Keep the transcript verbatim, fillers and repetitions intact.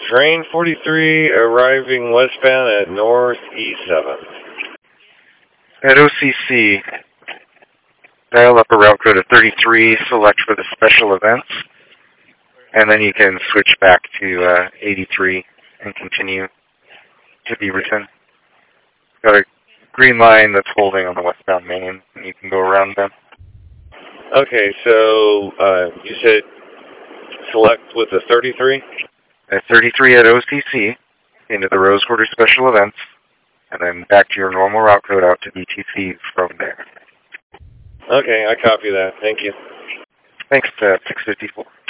Train forty-three arriving westbound at North E seven. At O C C, dial up a route code of thirty-three, select for the special events, and then you can switch back to uh, eighty-three and continue to Beaverton. Got a green line that's holding on the westbound main, and you can go around them. Okay, so uh, you said select with the thirty-three? At thirty-three at O C C, into the Rose Quarter special events, and then back to your normal route code out to B T C from there. Okay, I copy that. Thank you. Thanks, uh, six fifty-four.